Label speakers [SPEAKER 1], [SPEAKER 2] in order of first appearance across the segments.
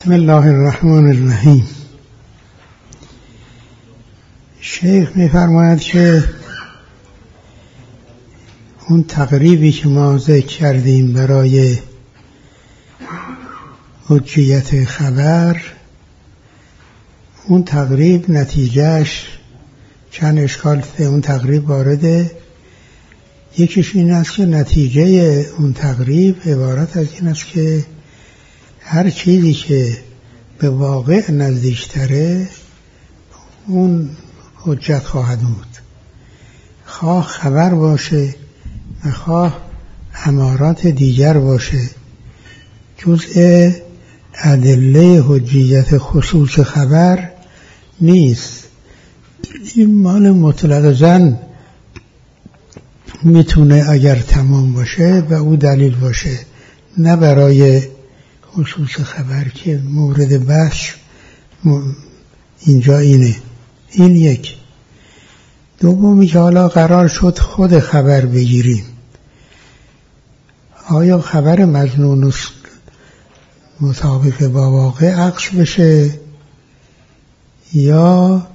[SPEAKER 1] بسم الله الرحمن الرحیم. شیخ می‌فرماید که اون تقریبی که ما ذکر کردیم برای حجیت خبر، اون تقریب نتیجهش چند اشکال به اون تقریب وارده. یکیش این است که نتیجه اون تقریب عبارت از این است که هر چیزی که به واقع نزدیکتره اون حجت خواهد بود، خواه خبر باشه خواه امارات دیگر باشه. جزء ادله حجیت خصوص خبر نیست. این مال مطلق زن میتونه اگر تمام باشه و او دلیل باشه، نه برای خصوص خبر که مورد بحث اینجا اینه. این یک. دومی که حالا قرار شد خود خبر بگیریم، آیا خبر مظنون مطابق با واقع عکس بشه یا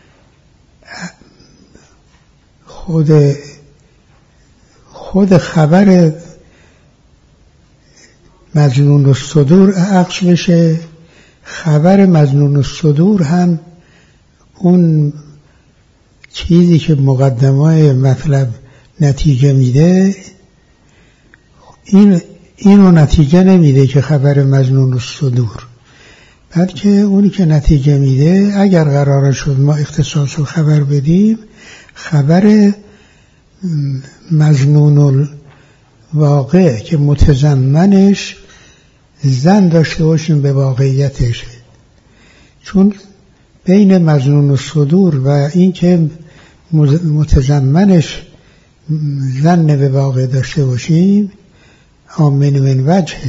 [SPEAKER 1] خود خبر مظنون الصدور عکس بشه؟ خبر مظنون الصدور هم اون چیزی که مقدمه مطلب نتیجه میده، اینو نتیجه نمیده که خبر مظنون الصدور، بلکه اونی که نتیجه میده اگر قرار شد ما اختصاص و خبر بدیم، خبر مظنون الواقع که متضمنش زن داشته باشیم به واقعیتش. چون بین مظنون الصدور و این که متضمنش زن به واقع داشته باشیم آمن من وجهه.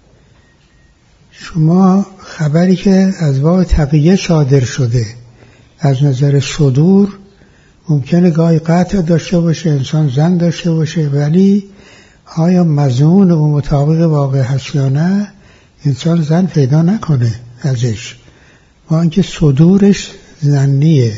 [SPEAKER 1] شما خبری که از باب تقیه صادر شده از نظر صدور ممکنه گاهی قطع داشته باشه، انسان زن داشته باشه، ولی آیا مظنون و مطابق واقع هست یا نه انسان زن پیدا نکنه ازش، با اینکه صدورش زنیه.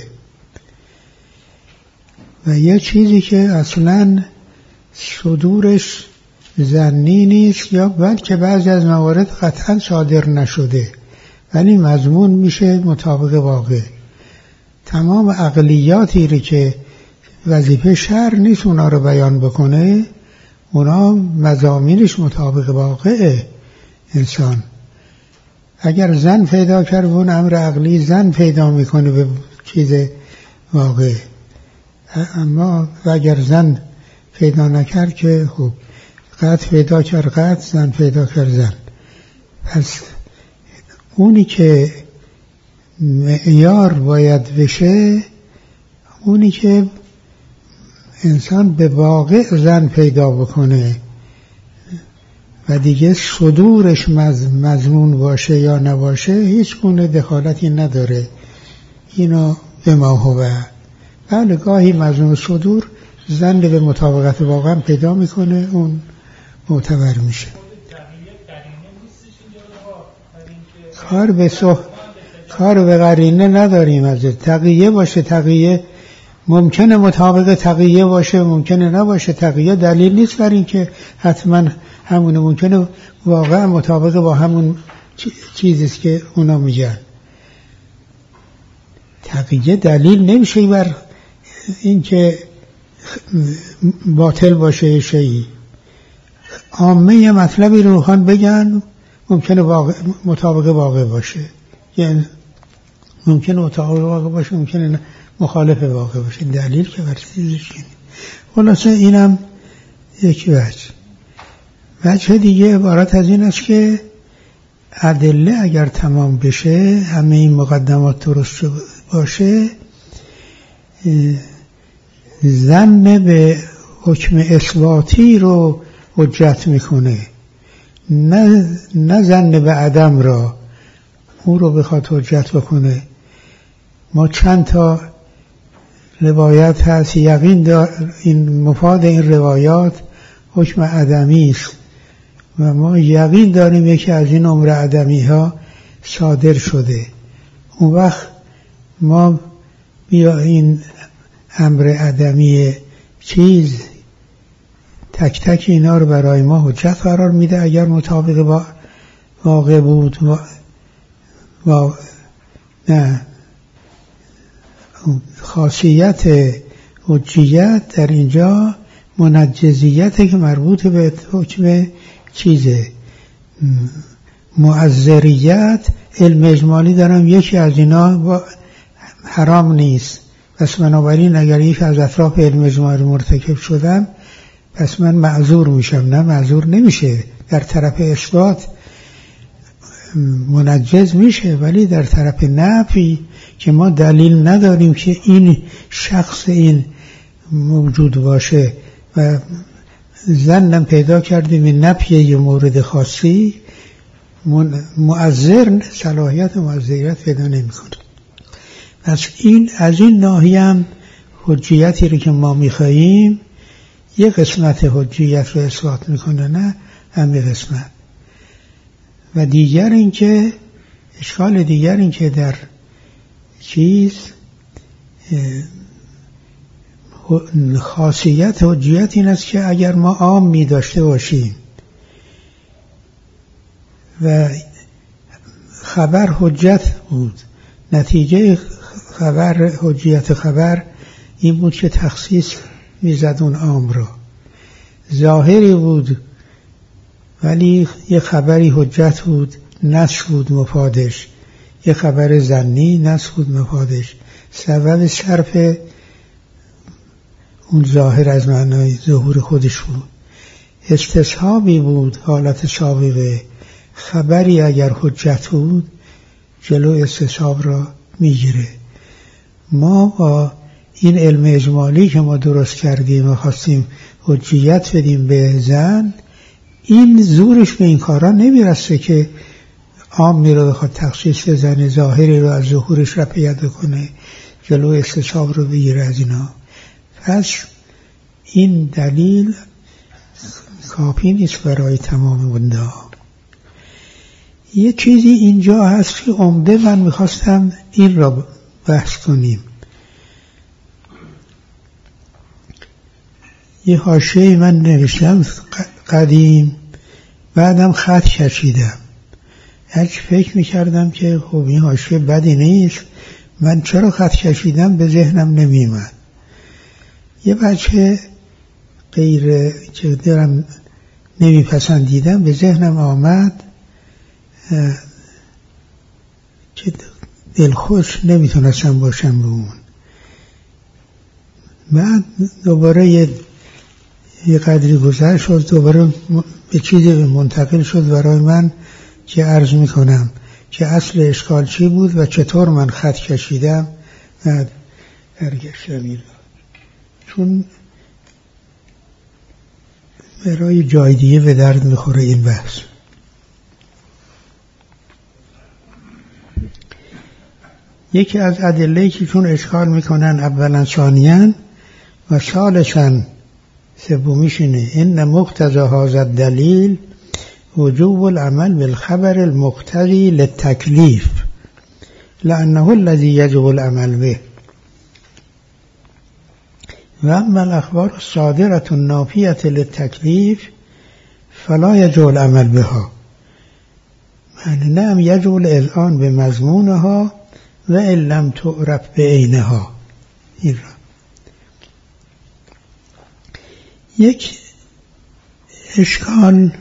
[SPEAKER 1] و یه چیزی که اصلا صدورش زنی نیست یا بلکه بعضی از موارد قطعا صادر نشده ولی مضمون میشه مطابق واقع. تمام عقلیاتی رو که وظیفه شرع نیست اونا رو بیان بکنه، اونا مضامینش مطابق واقعه. انسان اگر زن پیدا کرد اون امر عقلی زن پیدا میکنه به چیز واقع، اما اگر زن پیدا نکرد که خب قطع پیدا کرد قطع، زن پیدا کرد زن. پس اونی که معیار باید بشه اونی که انسان به واقع زن پیدا بکنه و دیگه صدورش مضمون باشه یا نباشه هیچ گونه دخالتی نداره. اینو به ما هو. بله گاهی مضمون صدور زن به مطابقت واقع پیدا میکنه، اون معتبر میشه. کار به قرینه نداریم. از تقیه باشه، تقیه ممکنه مطابق تقیه باشه، ممکنه نباشه. تقیه دلیل نیست بر این که حتما همونه، ممکنه واقعا مطابق با همون چیزیست که اونا میگن. تقیه دلیل نمیشه بر این که باطل باشه شیئی. عامه یه مطلبی رو میخوان بگن، ممکنه مطابق واقع باشه، یعنی ممکنه مطابق واقع باشه، ممکنه مخالف واقع باشه. دلیل که برسیزش کنید. خلاصه اینم یک وجه دیگه عبارت از این است که ادله اگر تمام بشه، همه این مقدمات درست باشه، ظن به حکم اثباتی رو حجت میکنه، نه ظن به عدم را اون رو بخواد حجت بکنه. ما چند تا روایت هست یقین این مفاد این روایات حکم عدمی است و ما یقین داریم یکی از این امر عدمی ها صادر شده. اون وقت ما بیا این امر عدمی چیز تک تک اینا رو برای ما حجت قرار میده اگر مطابق با واقع بود نه خاصیت حجیت در اینجا منجزیت که مربوط به حکم چیزه. معذریت علم اجمالی دارم یکی از اینا حرام نیست، پس بنابراین اگر یک از اطراف علم اجمالی مرتکب شدم پس من معذور میشم. نه، معذور نمیشه. در طرف اثبات منجز میشه، ولی در طرف نفی که ما دلیل نداریم که این شخص این موجود باشه و ظنم پیدا کردیم این نفی یه مورد خاصی، معذر صلاحیت معذریت پیدا نمیکنه. پس این از این ناحیه هم حجیتی رو که ما میخواییم یک قسمت حجیت رو اثبات میکنه، نه همه قسمت. و دیگر این که اشکال دیگر این که در چیز خاصیت حجیت این است که اگر ما عامی داشته باشیم و خبر حجت بود، نتیجه خبر حجیت خبر این بود که تخصیص میزد اون عام را. ظاهری بود ولی یه خبری حجت بود، نسخ بود مفادش، یه خبر ظنی نسخ بود مفادش. سبب صرف اون ظاهر از معنای ظهور خودش بود. استصحابی بود، حالت سابقه. خبری اگر حجت بود جلو استصحاب را میگیره. ما با این علم اجمالی که ما درست کردیم و خواستیم حجیت بدیم به زن، این زورش به این کارا نمیرسه که عامی رو بخواد تخصیص بزنه، ظاهری رو از ظهورش را پیدا کنه، جلو استصحاب رو بگیره از اینا. پس این دلیل کافی نیست برای تمام مدعا. یه چیزی اینجا هست که عمده من میخواستم این را بحث کنیم. یه حاشیه من نوشتم قدیم، بعدم خط کشیدم. هرچی فکر میکردم که خب این حاشیه بدی نیست، من چرا خط کشیدم به ذهنم نمیمد. یه بچه غیر که درم نمیپسندیدم به ذهنم آمد که دلخوش نمیتونستم باشم به اون. بعد دوباره یه قدری گذشت شد، دوباره به چیزی منتقل شد برای من که عرض میکنم که اصل اشکال چی بود و چطور من خط کشیدم. برگشتم چون برای جای دیگه به درد میخوره این بحث. یکی از ادله‌ای که چون اشکال میکنن اولا ثانیاً و ثالثاً سومیش اینه ان مقتضی هذا الدلیل وجوب العمل بالخبر المقتضی للتکلیف لانه الذي يجب العمل به و اما الاخبار الصادرة النافية للتکلیف فلا يجب العمل بها. معنی نعم يجب الاذعان بمضمونها و ان لم تعرف بعینها. این را یک اشکال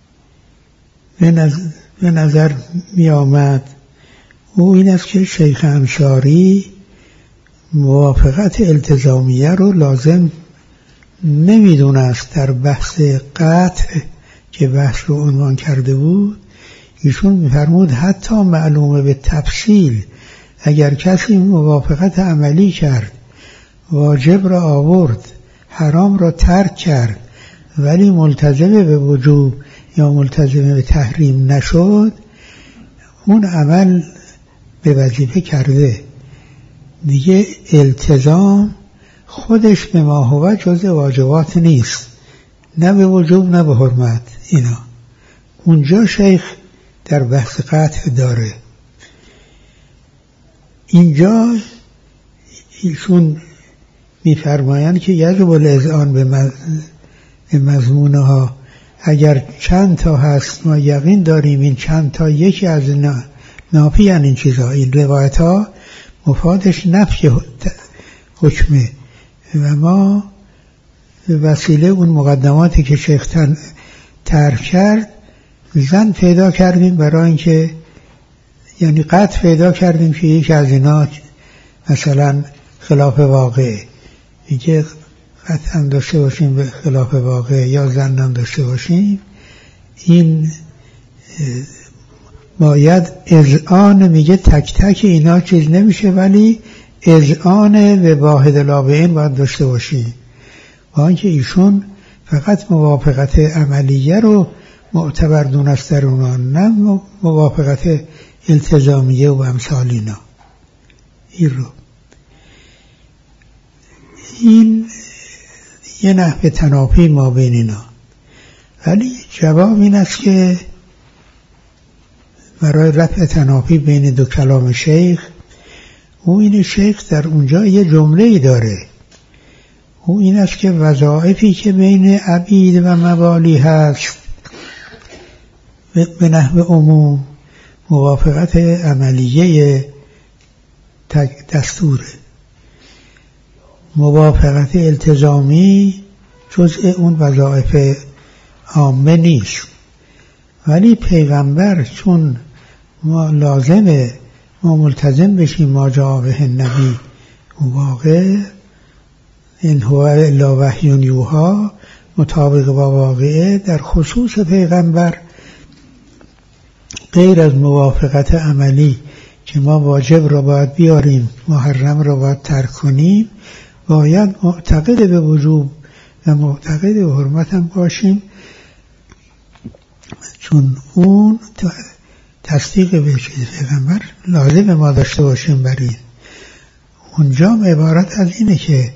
[SPEAKER 1] به نظر می آمد، او این است که شیخ انصاری موافقت التزامیه رو لازم نمیدونست. در بحث قطع که بحث رو عنوان کرده بود ایشون می‌فرمود حتی معلومه به تفصیل اگر کسی موافقت عملی کرد، واجب را آورد، حرام را ترک کرد، ولی ملتزم به وجوب یا ملتزم به تحریم نشد، اون عمل به وظیفه کرده دیگه. التزام خودش به ما هو جز واجبات نیست، نه به وجوب نه به حرمت. اینا اونجا شیخ در بحث قطع داره. اینجا ایشون میفرمایند که یجب الاذعان به مضمونها، اگر چند تا هست ما یقین داریم این چند تا یکی از نافی هن این چیزها، این روایت ها مفادش نفی حکمه و ما به وسیله اون مقدماتی که شیخ طرح کرد زن پیدا کردیم برای اینکه یعنی قطع پیدا کردیم که یکی از اینا مثلا خلاف واقع، میگه قطعا داشته باشیم به خلاف واقع یا زن هم داشته باشیم، این باید اذعان، میگه تک تک اینا چیز نمیشه ولی اذعان به واحد الابعین باید داشته باشیم، با اینکه ایشون فقط موافقت عملیه رو معتبر دونست در اونا، نه موافقت التزامیه و امثال اینا. این یه نحو تنافی ما بین اینا، ولی جواب این است که برای رفع تنافی بین دو کلام شیخ، این شیخ در اونجا یه جمله‌ای داره، این است که وظایفی که بین عبید و موالی هست به نحو عموم موافقت عملیه دستوره، موافقت التزامی جزء اون وظایف عامه نیست، ولی پیغمبر چون ما لازمه ما ملتزم بشیم ما جاء به النبی واقع این هو الا وحی یوحی مطابق با واقعه، در خصوص پیغمبر غیر از موافقت عملی که ما واجب را باید بیاریم محرم را باید ترک کنیم، باید معتقد به وجوب و معتقد به حرمت هم باشیم، چون اون تصدیق به چیز پیغمبر لازم ما داشته باشیم بر این. اونجا عبارت از اینه که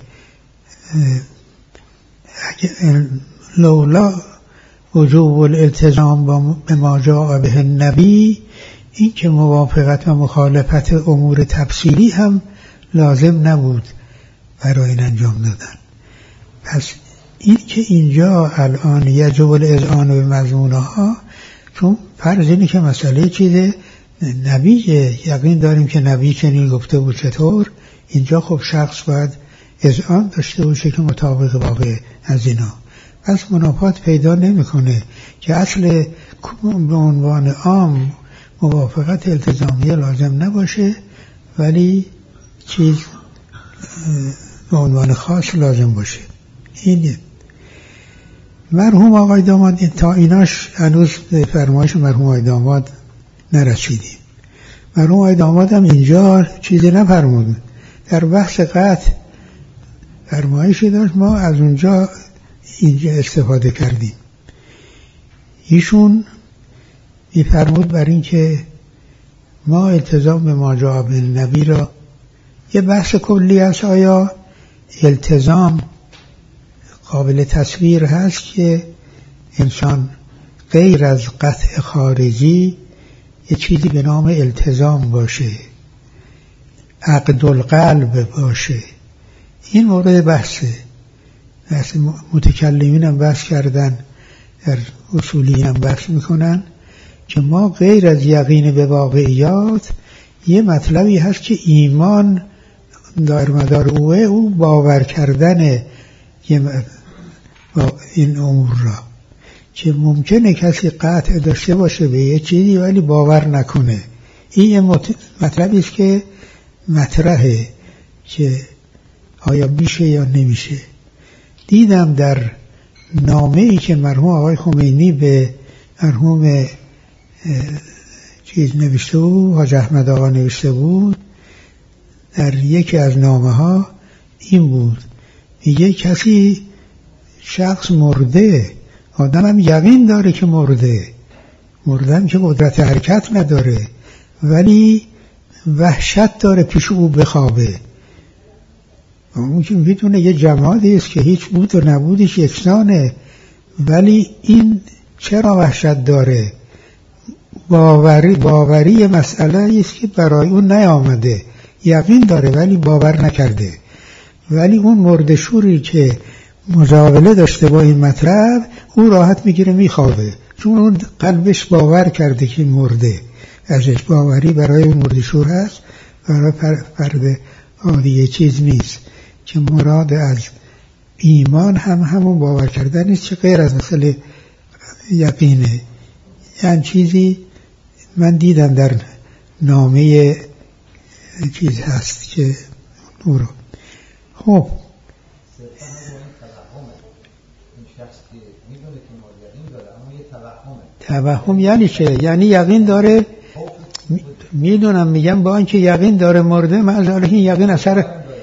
[SPEAKER 1] لولا وجوب الالتزام به ما جاء به النبی، این که موافقت و مخالفت امور تفصیلی هم لازم نبود برای این انجام دادن. پس این که اینجا الان یجب الاذعان به مضمونها، چون فرض اینه که مسئله چیزه نبیه، یقین داریم که نبی چنین گفته بود، چطور اینجا خب شخص باید اذعان داشته باشه که مطابق واقع از اینا، پس منافات پیدا نمیکنه که اصل به عنوان عام موافقت التزامیه لازم نباشه ولی چیز به عنوان خاص لازم باشه. اینه مرحوم آقای داماد تا ایناش هنوز به فرمایش مرحوم آقای داماد نرسیدیم. مرحوم آقای داماد هم اینجا چیزی نفرمود، در بحث قطع فرمایشی داشت، ما از اونجا اینجا استفاده کردیم. ایشون میفرمود بر این که ما التزام به ما جاء به النبی را یه بحث کلی است، آیا التزام قابل تصویر هست که انسان غیر از قطع خارجی یه چیزی به نام التزام باشه، عقد القلب باشه. این مورد بحثه، بحث متکلمین هم بحث کردن، در اصولی هم بحث میکنن که ما غیر از یقین به واقعیات یه مطلبی هست که ایمان دار مدار او باور کردن این امور را، که ممکنه کسی قطع داشته باشه به یه چیزی ولی باور نکنه. این مطلبی است که مطرحه که آیا میشه یا نمیشه. دیدم در نامه‌ای که مرحوم آقای خمینی به مرحوم چیز نوشته بود، حاج احمد آقا نوشته بود، در یکی از نامه‌ها این بود، میگه کسی شخص مرده، آدم هم یقین داره که مردم که قدرت حرکت نداره ولی وحشت داره پیش او بخوابه. اون که میتونه یه جمادی است که هیچ بود و نبودش یکسانه، ولی این چرا وحشت داره؟ باوری مسئله است که برای اون نیامده، یقین داره ولی باور نکرده. ولی اون مرده‌شوری که مجاوله داشته با این مطلب، اون راحت میگیره میخوابه، چون اون قلبش باور کرده که مرده. ازش باوری برای اون مرده‌شور هست، برای فرد عادی چیز نیست. که مراد از ایمان هم همون باور کردن نیست که غیر از مثل یقینه. یعنی چیزی من دیدم در نامه چیز هست که اون رو خب توهم یعنی چه؟ یعنی یقین داره. میدونم، میگم با اینکه یقین داره مرده، معذره این یقین اثر،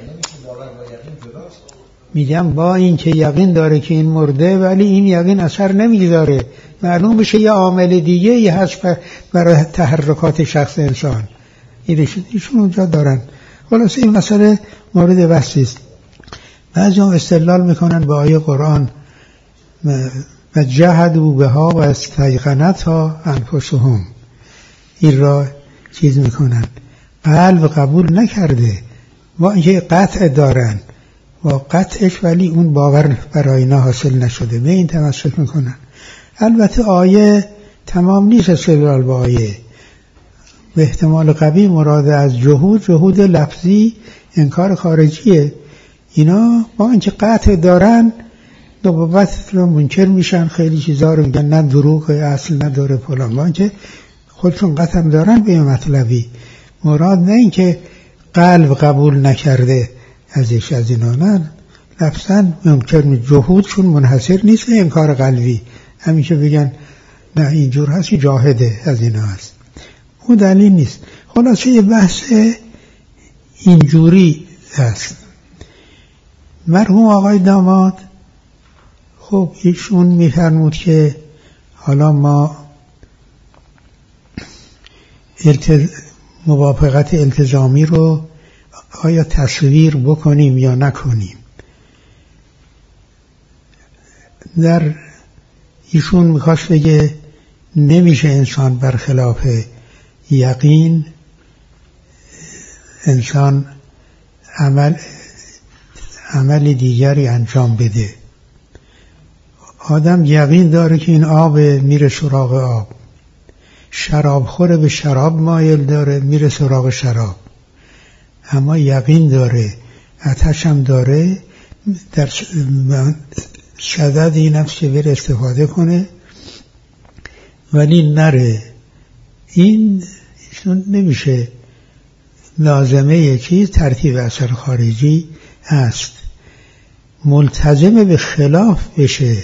[SPEAKER 1] میگم با اینکه یقین داره که این مرده ولی این یقین اثر نمیگذاره، معلوم بشه یه عامل دیگه ای هست برای تحرکات شخص انسان. ایشون اونجا دارن. خلاص این مسئله مورد بحثی است. بعضی هم استدلال میکنن با آیه قرآن و جحدوا بها و استیقنتها انفسهم، این را چیز میکنن، قلب قبول نکرده با اینکه قطع دارن، با قطعش ولی اون باور برای اینا حاصل نشده، به این تمسک میکنن. البته آیه تمام نیست استدلال با آیه. به احتمال قوی مراد از جهود لفظی انکار خارجیه. اینا با اینکه قطع دارن نبوت رو منکر میشن، خیلی چیزا رو میگن نه دروغ اصل نداره فلان، با اینکه خودشون قطع دارن به مطلبی. مراد نه اینکه قلب قبول نکرده ازش، از اینا نه، لفظاً ممکن جهودشون منحصر نیست به انکار قلبی، همین که بگن نه اینجور هست جاهده از اینا هست، اون دلیل نیست. خلاصه یه بحث اینجوری هست. مرحوم آقای داماد خب ایشون میفرمود که حالا ما موافقت التزامی رو آیا تصویر بکنیم یا نکنیم. در ایشون میخواست بگه نمیشه انسان برخلاف یقین انسان عمل دیگری انجام بده. آدم یقین داره که این آب میره سراغ آب، شراب خوره به شراب مایل داره میره سراغ شراب، اما یقین داره، آتش هم داره، در شدت این نفس که بره استفاده کنه ولی نره. این نمیشه لازمه یه چیز ترتیب اثر خارجی هست. ملتزم به خلاف بشه،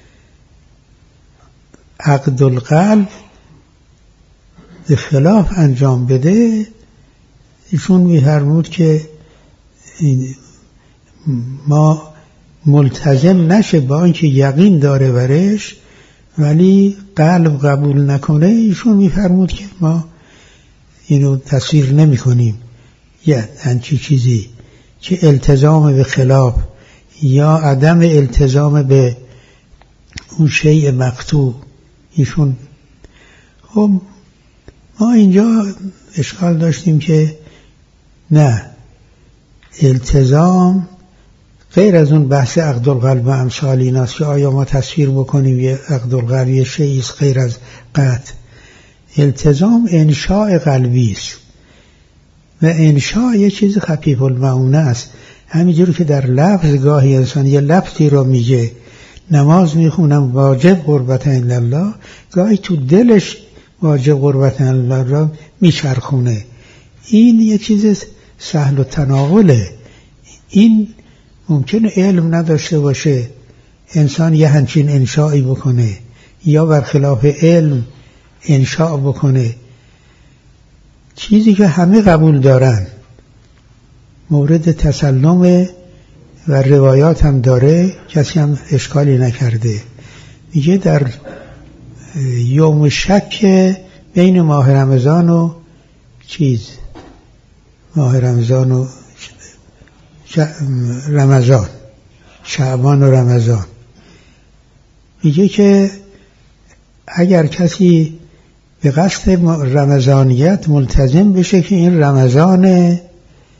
[SPEAKER 1] عقد القلب به خلاف انجام بده، ایشون می‌فرمود که ما ملتزم نشه با اینکه یقین داره برش ولی قلب قبول نکنه. ایشون می‌فرمود که ما اینو تصویر نمی کنیم. یه همچی چیزی که التزام به خلاف یا عدم التزام به اون شیء مقطوع. ایشون خب ما اینجا اشکال داشتیم که نه، التزام غیر از اون بحث عقد القلب و امثال ایناست که آیا ما تصویر بکنیم یه عقد القلب یه شیء غیر از قطع. التزام انشاء قلبی است و انشاء یه چیز خفیف المعونه است. همینجور که در لفظ گاهی انسان یه لفظی رو میگه، نماز میخونم واجب قربت الله، گاهی تو دلش واجب قربت الله را میچرخونه. این یه چیز سهل و تناوله. این ممکنه علم نداشته باشه انسان یه همچین انشایی بکنه یا برخلاف علم انشاء بکنه. چیزی که همه قبول دارن، مورد تسلم و روایات هم داره، کسی هم اشکالی نکرده. میگه در یوم شک بین ماه رمضان و ماه رمضان و رمضان، شعبان و رمضان، میگه که اگر کسی به قصد رمضانیت ملتزم بشه که این رمضان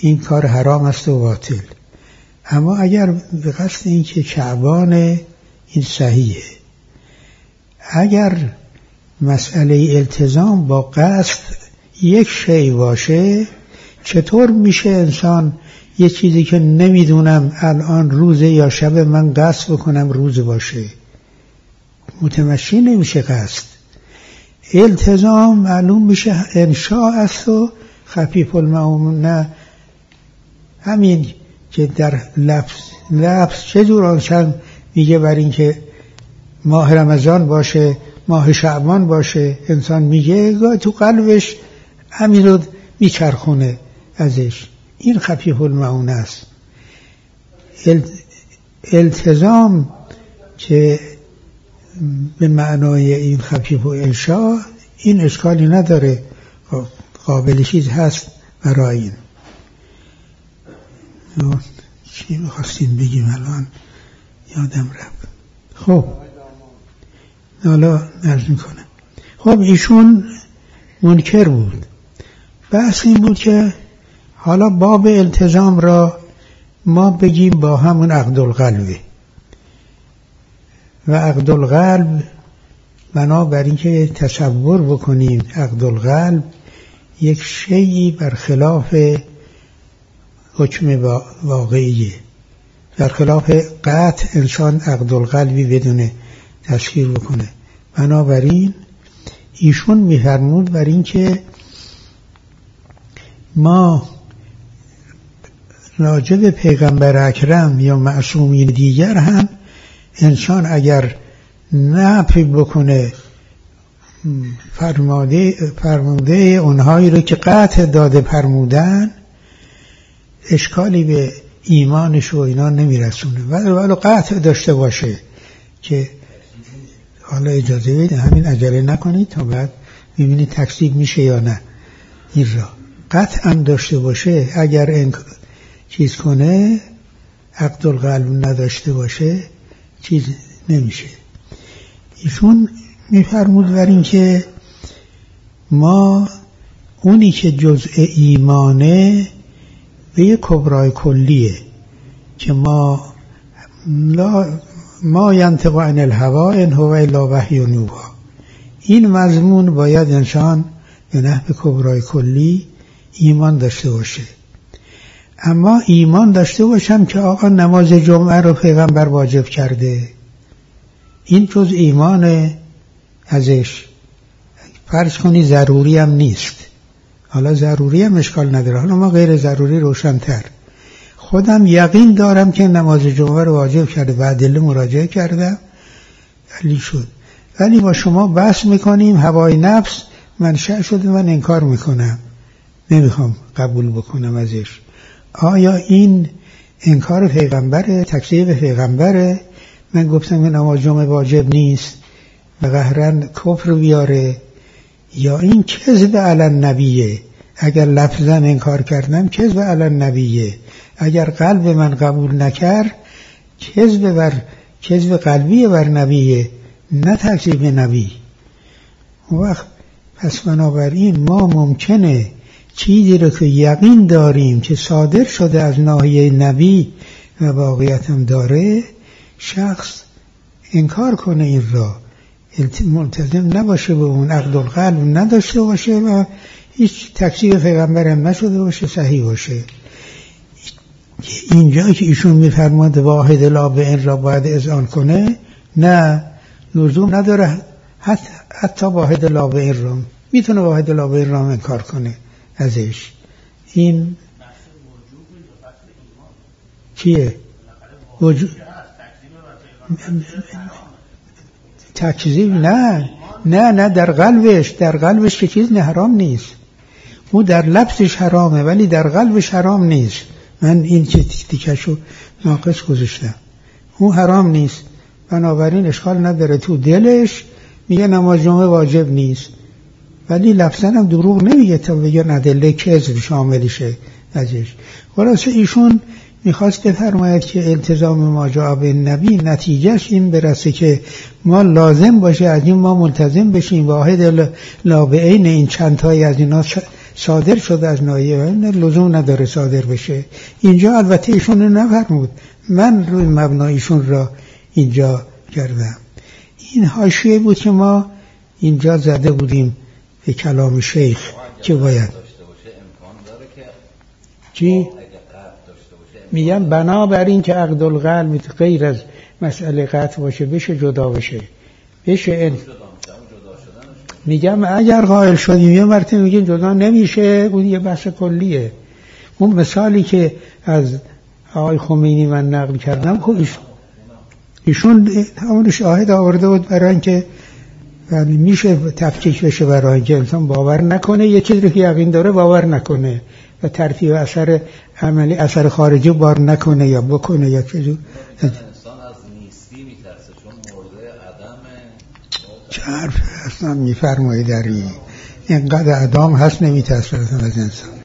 [SPEAKER 1] این کار حرام است و باطل. اما اگر به قصد این که شعبان این صحیحه، اگر مسئله التزام با قصد یک شی باشه، چطور میشه انسان یه چیزی که نمیدونم الان روزه یا شب من قصد بکنم روز باشه؟ متمشی نمیشه قصد. التزام معلوم میشه انشاء است و خفیف المعمول، نه همین که در لفظ چجور آنشان میگه بر این که ماه رمضان باشه، ماه شعبان باشه، انسان میگه تو قلبش همین رو میچرخونه ازش. این خفیف المعون است. التزام که به معنای این خفیف و انشاء، این اشکالی نداره، قابل چیز هست برای این. چی می‌خواستیم بگیم الان یادم رفت. خب حالا عرض میکنم. خب ایشون منکر بود. بحث این بود که حالا باب التزام را ما بگیم با همون عقد القلبه، و عقد القلب بنابراین که تصور بکنیم عقد القلب یک شیئی برخلاف حکم واقعیه، برخلاف قطع انسان عقد القلبی بدون تسخیر بکنه. بنابراین ایشون می‌فرمود بر این که ما راجع به پیغمبر اکرم یا معصومین دیگر هم انسان اگر نفی بکنه فرموده اونهایی رو که قطع داده فرمودن، اشکالی به ایمانش و اینا نمیرسونه. ولی قطع داشته باشه که حالا اجازه بدید همین عجله نکنید تا بعد ببینید تکذیب میشه یا نه. این را قطعا داشته باشه، اگر این چیز کنه عقد القلب نداشته باشه چیز نمیشه. ایشون میفرمود بر این که ما اونی که جزء ایمانه به یک کبرای کلیه که ما ینطق عن الهوی ان هو الا وحی یوحی، این مضمون باید انسان به نحو کبرای کلی ایمان داشته باشه. اما ایمان داشته باشم که آقا نماز جمعه رو پیغمبر واجب کرده، این جز ایمان ازش. فرض کنی ضروری هم نیست، حالا ضروری هم اشکال نداره، حالا ما غیر ضروری روشن‌تر. خودم یقین دارم که نماز جمعه رو واجب کرده، به ادله مراجعه کردم علی شد، ولی با شما بحث میکنیم هوای نفس منشأ شده، من انکار میکنم، نمیخوام قبول بکنم ازش. آیا این انکار پیغمبره، تکذیب پیغمبره؟ من گفتم این نماز جمعه واجب نیست و قهرن کفر بیاره، یا این کذب علی النبیه؟ اگر لفظا انکار کردم کذب علی النبیه، اگر قلب من قبول نکرد کذب قلبی بر نبیه، نه تکذیب نبی. وقت پس بنابراین ما ممکنه چیزی رو که یقین داریم که صادر شده از ناحیه نبی و واقعیت هم داره، شخص انکار کنه، این را ملتزم نباشه به اون، عقد القلب نداشته باشه و هیچ تکذیب پیغمبر هم نشده باشه، صحیح باشه. اینجا که ایشون میفرماد واحد لا به این را باید اذعان کنه، نه، لزوم نداره حتی واحد لا به این را میتونه واحد لا به این را انکار کنه ازش. این چیه؟ تکذیب نه در قلبش که چیز حرام نیست، او در لفظش حرامه ولی در قلبش حرام نیست. من این که تیکشو ناقص گذاشتم، او حرام نیست، بنابراین اشکال نداره. تو دلش میگه نماز جمعه واجب نیست ولی لفظاً هم دروغ نمیگه تا بگه ادله کذب شاملشه ازش. خلاصه ایشون میخواست بفرماید که التزام ما جاء بالنبی نتیجهش این برسه که ما لازم باشه از این ما ملتزم بشیم، واحد لا به عین این چند تایی از اینا صادر شده از ناحیه لزوم نداره صادر بشه. اینجا البته ایشون رو نفرمود، من روی مبنایشون را اینجا کردم. این حاشیه بود که ما اینجا زده بودیم به کلام شیخ که باید چی؟ میگم بنابراین که عقد القلب غیر از مسئله قطع باشه بشه جدا بشه بشه میگم اگر قائل شدیم یه مرتبه میگیم جدا نمیشه، اون یه بحث کلیه. اون مثالی که از آقای خمینی من نقل کردم خب ایشون همون شاهد آورده بود برای اینکه میشه تفکیک بشه، برای اینکه انسان باور نکنه یه چیزی که یقین داره باور نکنه و ترتیب اثر عملی اثر خارجی بار نکنه یا بکنه یا چیزی.
[SPEAKER 2] انسان از نیستی میترسه چون مرده عدمه.
[SPEAKER 1] چه حرف اصلا میفرمایی داری؟ اینقدر عدم هست نمیترسه از انسان.